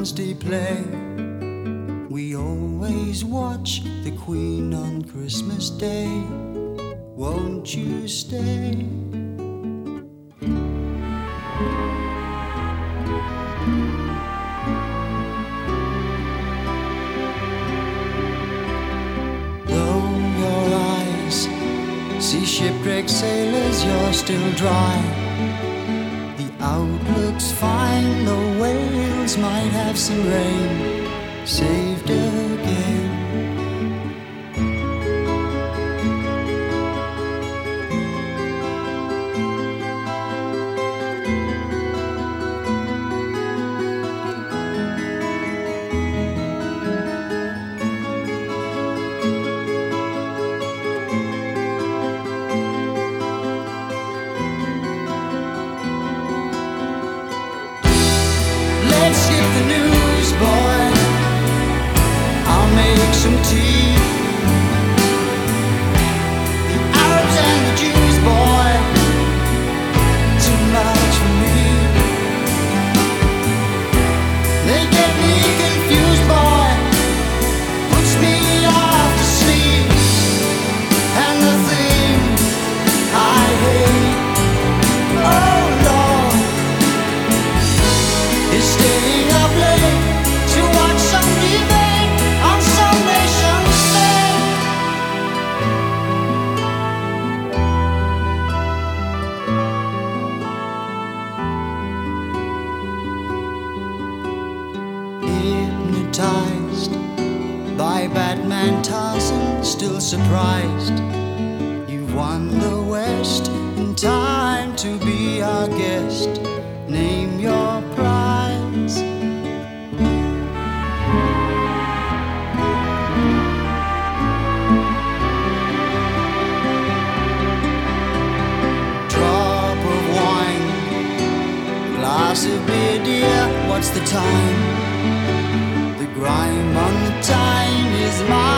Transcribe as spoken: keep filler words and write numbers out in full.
Wednesday play. We always watch the Queen on Christmas Day. Won't you stay? Though your eyes see shipwrecked sailors, you're still dry. The outlook's fine, the whales might have some rain. Saved again. Let's skip the news, boy. I'll make some tea. The Arabs and the Jews, boy, too much for me. They get me confused, boy, puts me off to sleep. And the thing I hate, oh Lord, is staying up late to watch some debate on some nation's state. Hypnotized by Batman Tarzan, still surprised you've won the West in time to be our guest. Name your prize. Drop of wine, glass of beer, dear, what's the time? The grime on the time is mine.